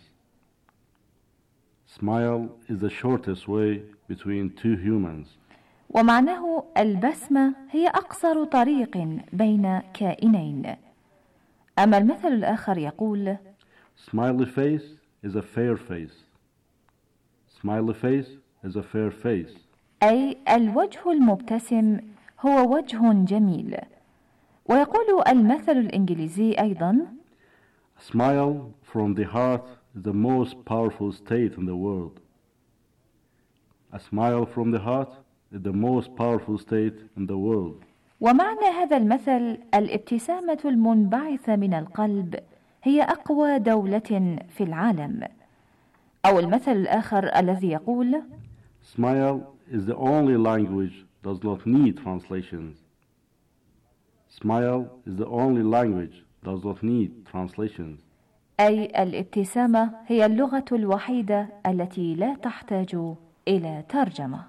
[SPEAKER 13] Smile is the shortest way between two humans.
[SPEAKER 12] ومعناه البسمة هي أقصر طريق بين كائنين. أما المثل الآخر يقول:
[SPEAKER 13] Smiley face is a fair face. Smiley face is a fair face.
[SPEAKER 12] أي الوجه المبتسم هو وجه جميل. ويقول المثل الإنجليزي أيضا:
[SPEAKER 13] Smile from the heart is the most powerful state in the world. A smile from the heart is the most powerful state in the world.
[SPEAKER 12] ومعنى هذا المثل: الابتسامة المنبعثة من القلب هي أقوى دولة في العالم. أو المثل الآخر الذي يقول:
[SPEAKER 13] Smile is the only language does not need translations. Smile is the only language does not need translations.
[SPEAKER 12] أي الابتسامة هي اللغة الوحيدة التي لا تحتاج إلى ترجمة.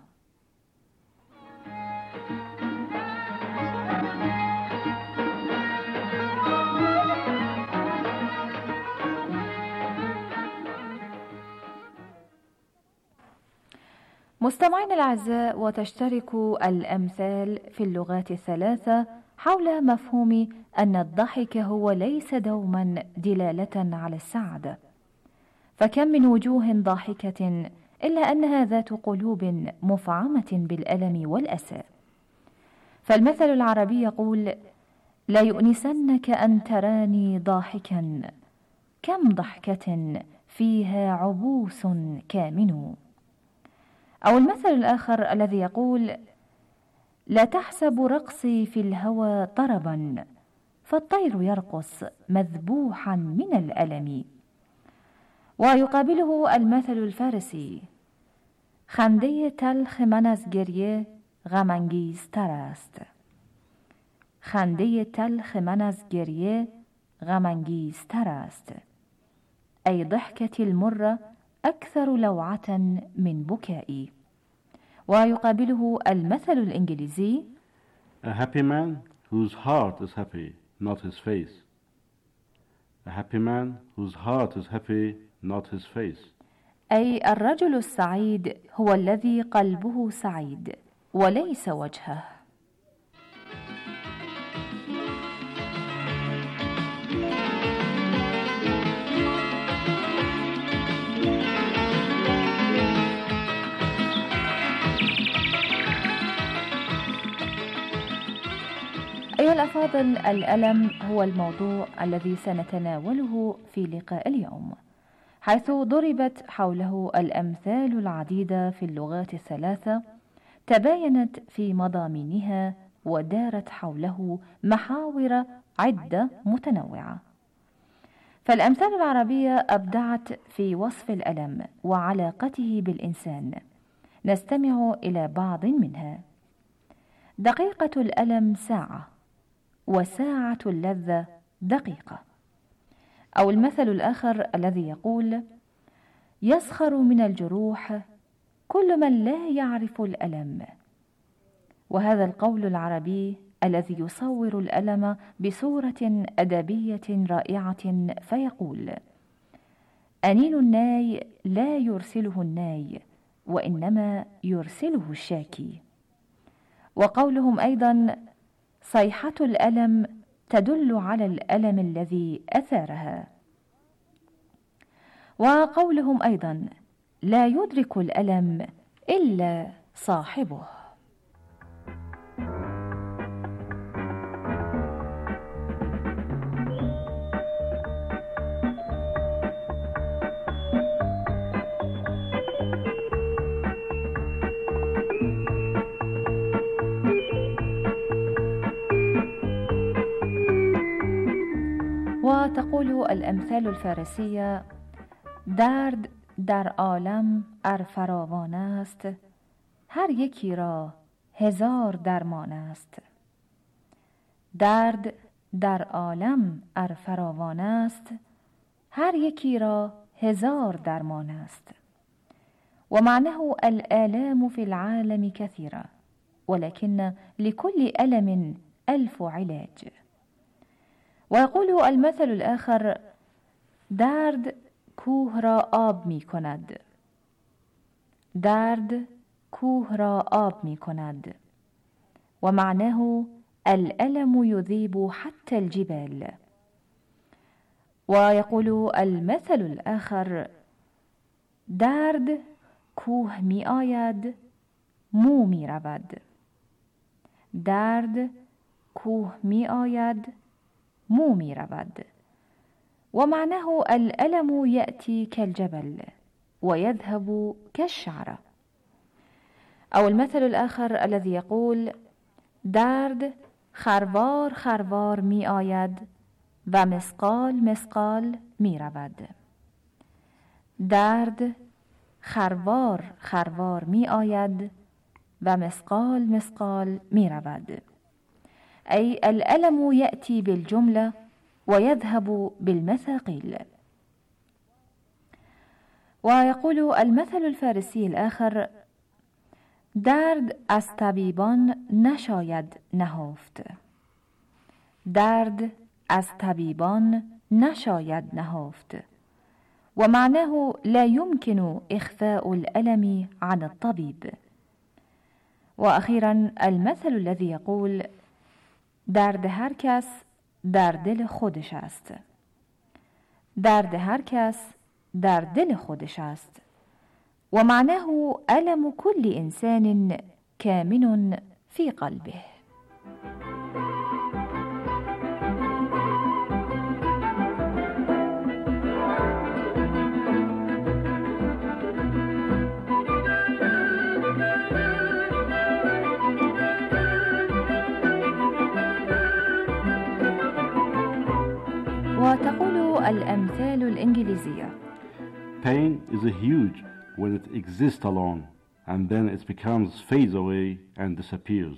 [SPEAKER 12] مستمعينا الأعزاء، وتشترك الأمثال في اللغات الثلاثة حول مفهوم أن الضحك هو ليس دوما دلالة على السعادة. فكم من وجوه ضاحكة إلا أنها ذات قلوب مفعمة بالألم والأسى. فالمثل العربي يقول: لا يؤنسنك أن تراني ضاحكا، كم ضحكة فيها عبوس كامن. أو المثل الآخر الذي يقول: لا تحسب رقصي في الهوى طربا، فالطير يرقص مذبوحا من الألم. ويقابله المثل الفارسي: خنده تلخ من از گریه غم انگیزتر است. خنده تلخ من از گریه غم انگیزتر است. أي ضحكة المرة أكثر لوعة من بكائي. ويقابله المثل الإنجليزي:
[SPEAKER 13] A happy man whose heart is happy, not his face. A happy man whose heart is happy, not his face.
[SPEAKER 12] أي الرجل السعيد هو الذي قلبه سعيد وليس وجهه. أيها الأفاضل، الألم هو الموضوع الذي سنتناوله في لقاء اليوم، حيث ضربت حوله الأمثال العديدة في اللغات الثلاثة تباينت في مضامينها ودارت حوله محاور عدة متنوعة. فالأمثال العربية أبدعت في وصف الألم وعلاقته بالإنسان. نستمع إلى بعض منها. دقيقة الألم ساعة، وساعة اللذة دقيقة. أو المثل الآخر الذي يقول: يسخر من الجروح كل من لا يعرف الألم. وهذا القول العربي الذي يصور الألم بصورة أدبية رائعة فيقول: أنين الناي لا يرسله الناي، وإنما يرسله الشاكي. وقولهم أيضا: صيحة الألم تدل على الألم الذي أثارها. وقولهم أيضا: لا يدرك الألم إلا صاحبه. وتقول الأمثال الفارسية: درد در عالم ار فراوان است، هر یکی را هزار درمان است. درد در عالم ار فراوان است، هر یکی را هزار درمان است. ومعناه الآلام في العالم كثيرة، ولكن لكل ألم ألف علاج. ويقول المثل الآخر: درد کوه را آب می کند. درد کوه را آب می کند. ومعناه الألم يذيب حتى الجبال. ويقول المثل الآخر: درد کوه می آید، مو می رود. درد کوه می آید، مو می رود. ومعناه الألم يأتي كالجبل ويذهب كالشعرة. أو المثل الآخر الذي يقول: درد خروار خروار می آید و مسقال مسقال می رود. درد خروار خروار می آید و مسقال مسقال می رود. أي الألم يأتي بالجملة ويذهب بالمثاقيل. ويقول المثل الفارسي الآخر: درد از طبیبان نشاید نهفت. درد از طبیبان نشاید نهفت. ومعناه لا يمكن إخفاء الألم عن الطبيب. وأخيرا المثل الذي يقول: درد هر کس در دل خودش است. درد هر کس در دل خودش است. ومعناه ألم كل إنسان كامن في قلبه. وتقول الأمثال الإنجليزية:
[SPEAKER 13] Pain is a huge when it exists alone, and then it becomes fades away and disappears.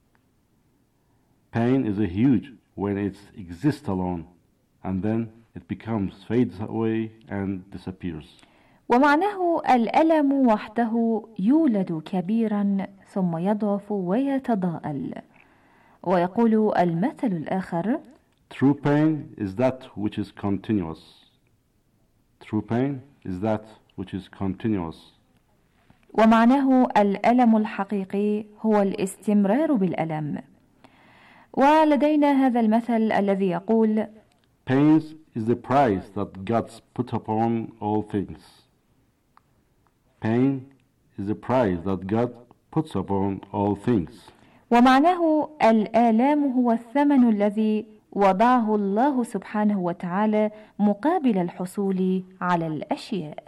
[SPEAKER 13] Pain is a huge when it exists alone, and then it becomes fades away and disappears.
[SPEAKER 12] ومعناه الألم وحده يولد كبيرا ثم يضعف ويتضاءل. ويقول المثل الآخر:
[SPEAKER 13] True pain is that which is continuous. True pain is that which is continuous.
[SPEAKER 12] ومعناه الألم الحقيقي هو الاستمرار بالألم. ولدينا هذا المثل الذي يقول
[SPEAKER 13] Pain is the price that God's put upon all things. Pain is the price that God puts upon all things.
[SPEAKER 12] ومعناه الآلام هو الثمن الذي وضعه الله سبحانه وتعالى مقابل الحصول على الأشياء.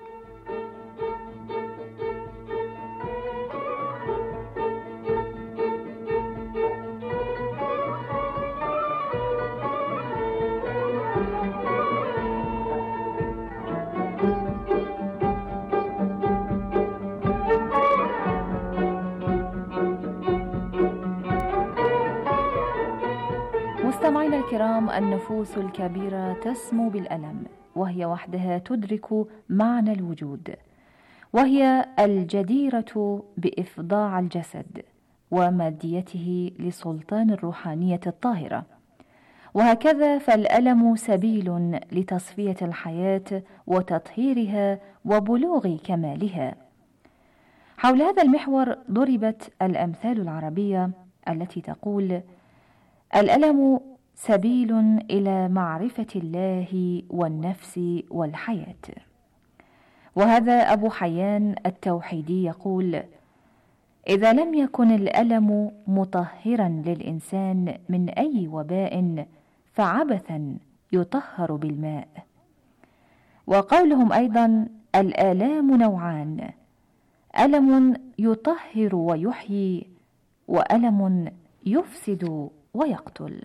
[SPEAKER 12] مستمعينا الكرام، النفوس الكبيرة تسمو بالألم، وهي وحدها تدرك معنى الوجود، وهي الجديرة بإفضاع الجسد وماديته لسلطان الروحانية الطاهرة. وهكذا فالألم سبيل لتصفية الحياة وتطهيرها وبلوغ كمالها. حول هذا المحور ضربت الأمثال العربية التي تقول: الألم سبيل إلى معرفة الله والنفس والحياة. وهذا أبو حيان التوحيدي يقول: إذا لم يكن الألم مطهرا للإنسان من أي وباء فعبثا يطهر بالماء. وقولهم أيضا: الآلام نوعان، ألم يطهر ويحيي، وألم يفسد ويقتل.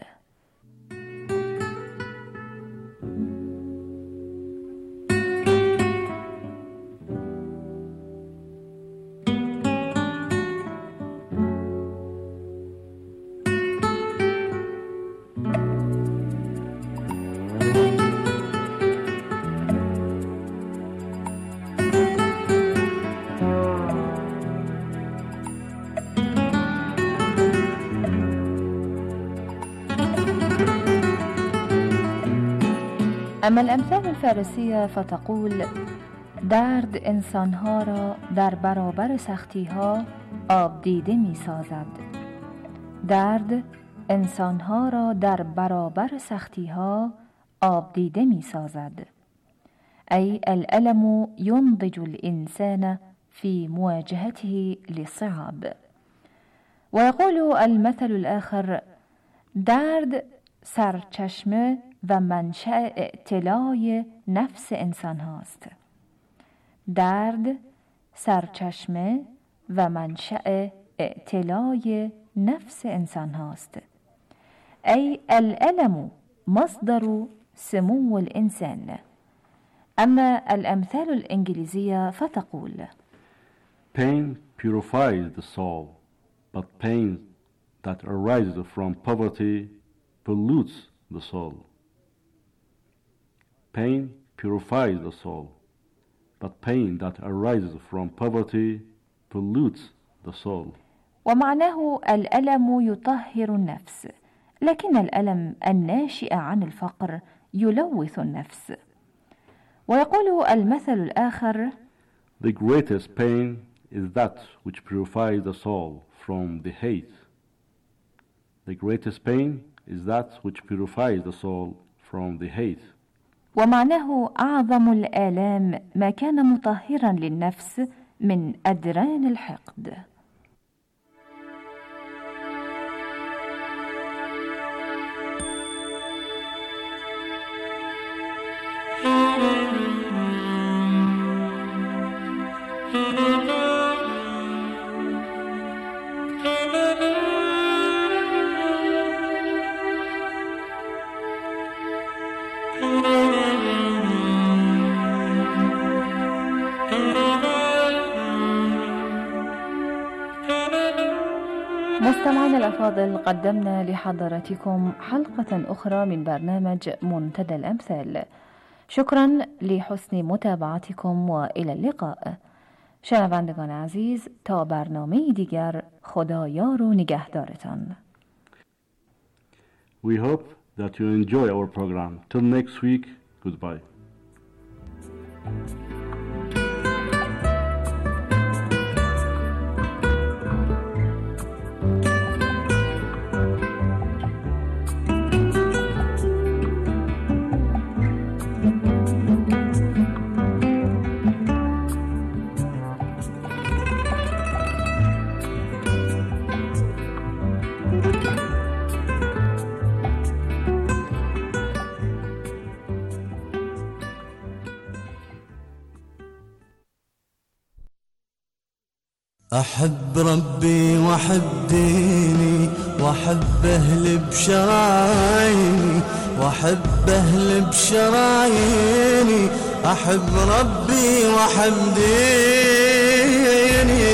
[SPEAKER 12] اما الامثال الفارسیه فتقول: درد انسانها را در برابر سختیها آب دیده می سازد. درد انسانها را در برابر سختیها آب دیده می سازد. أي الألم ينضج الإنسان في مواجهته للصعاب. ويقول المثل الآخر: درد سرچشمه و منشأ اعتلای نفس انسان هاست. درد سرچشمه و منشأ اعتلای نفس انسان هاست. أي الألم مصدر سمو الإنسان. أما الأمثال الإنجليزية فتقول:
[SPEAKER 13] Pain purifies the soul, but pain that arises from poverty pollutes the soul. Pain purifies the soul, but pain that arises from poverty pollutes the soul.
[SPEAKER 12] ومعناه الألم يطهر النفس، لكن الألم الناشئ عن الفقر يلوث النفس. ويقول المثل الآخر:
[SPEAKER 13] The greatest pain is that which purifies the soul from the hate. The greatest pain is that which purifies the soul from the hate.
[SPEAKER 12] ومعناه أعظم الآلام ما كان مطهرا للنفس من أدران الحقد. مستمعينا الأفاضل، قدمنا لحضراتكم حلقة أخرى من برنامج منتدى الأمثال. شكرا لحسن متابعتكم وإلى اللقاء. شنوندگان عزیز، تا برنامه دیگر خدایار و نگهدارتان.
[SPEAKER 13] We hope that you enjoy our program. Till next week, goodbye.
[SPEAKER 10] أحب ربي وأحب ديني وأحب أهل بشراييني وأحب أهل بشراييني أحب ربي وأحب ديني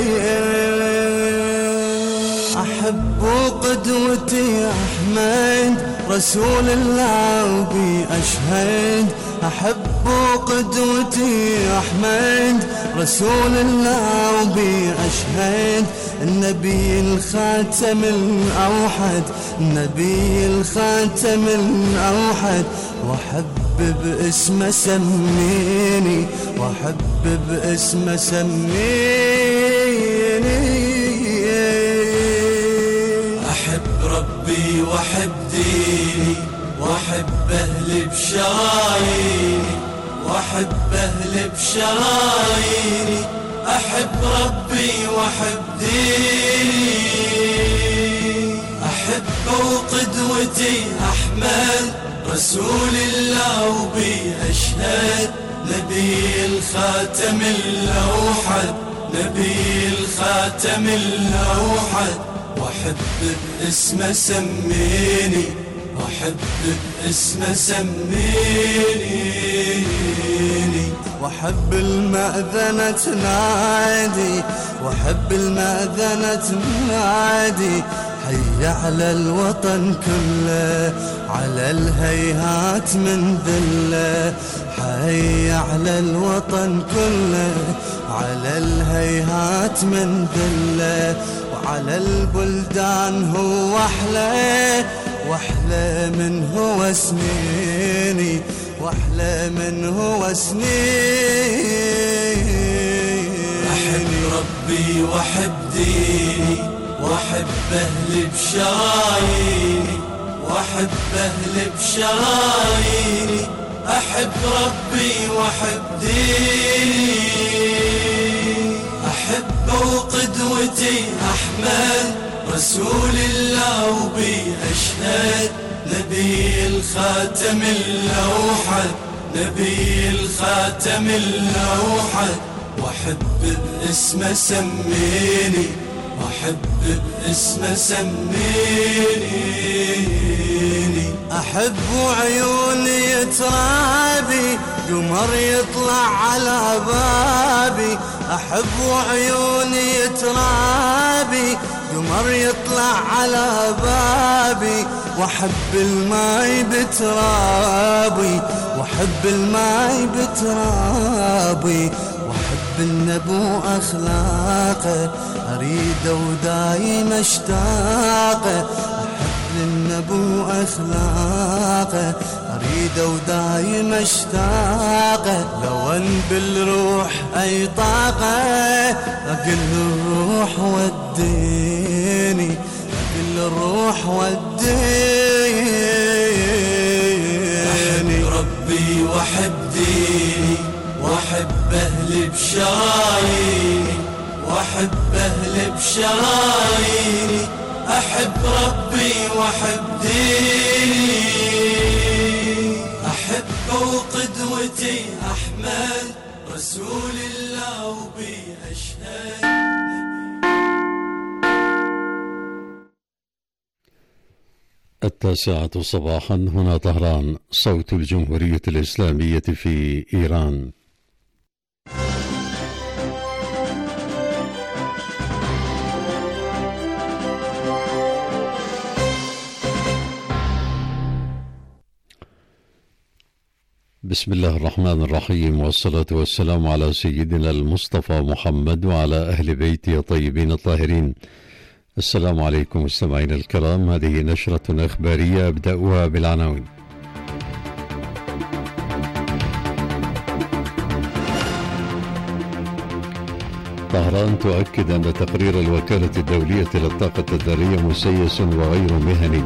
[SPEAKER 10] أحب قدوتي أحمد رسول الله وبي أشهد أحب قدوتي أحمد رسول الله وبي أشهد النبي الخاتم الأوحد النبي الخاتم الأوحد وأحب باسمه سميني وأحب باسمه سميني أحب ربي وأحب ديني وأحب أهل بشراييني وأحب أهل بشراييني أحب ربي وأحب ديني أحب قدوتي أحمد رسول الله وبي أشهد نبي الخاتم الأوحد نبي الخاتم الأوحد وأحب باسمه سميني وأحب باسمه سميني وأحب المأذنة تنادي وأحب المأذنة تنادي حي على الوطن كله على الهيهات من ذله حي على الوطن كله على الهيهات من ذله وعلى البلدان هو أحلى واحلى من هو سنيني واحلى من هو سنيني احب ربي واحب ديني واحب اهل بشراييني واحب اهل بشراييني احب ربي واحب ديني احب وقدوتي احمد رسول الله وبي أشهد نبي الخاتم الأوحد نبي الخاتم الأوحد وأحب باسمه سميني وأحب باسمه سميني أحب عيوني ترابي قمر يطلع على بابي أحب عيوني ترابي قمر يطلع على بابي واحب الماي بترابي واحب الماي بترابي واحب النبو اخلاقه اريده ودايم اشتاقه احب النبو اخلاقه اريده ودايم اشتاقه لو ان بالروح اي طاقه اقل الروح وديني اقل الروح وديني احب ربي واحب ديني واحب اهل بشراييني واحب اهل بشراييني احب ربي واحب ديني احب وقدوتي احمد رسول الله وبي اشهد.
[SPEAKER 1] التاسعة صباحا هنا طهران صوت الجمهورية الإسلامية في إيران. بسم الله الرحمن الرحيم والصلاة والسلام على سيدنا المصطفى محمد وعلى أهل بيته الطيبين الطاهرين السلام عليكم مستمعينا الكرام، هذه نشرة إخبارية أبدأها بالعناوين. طهران تؤكد أن تقرير الوكالة الدولية للطاقة الذرية مسيس وغير مهني.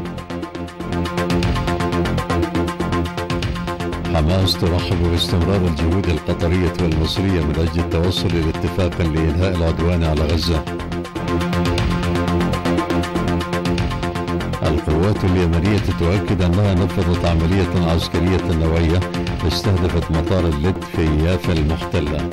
[SPEAKER 1] حماس ترحب باستمرار الجهود القطرية والمصرية من أجل التوصل إلى اتفاق لإنهاء العدوان على غزة. القوات اليمنية تؤكد أنها نفذت عملية عسكرية نوعية استهدفت مطار اللد في يافا المحتلة.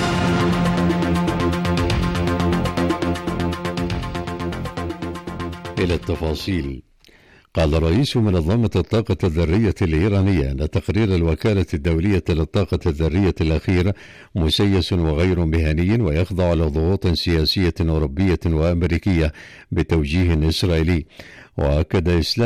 [SPEAKER 1] إلى التفاصيل. قال رئيس منظمة الطاقة الذرية الإيرانية أن تقرير الوكالة الدولية للطاقة الذرية الأخير مسيس وغير مهني ويخضع لضغوط سياسية أوروبية وأمريكية بتوجيه إسرائيلي. وأكد إسلام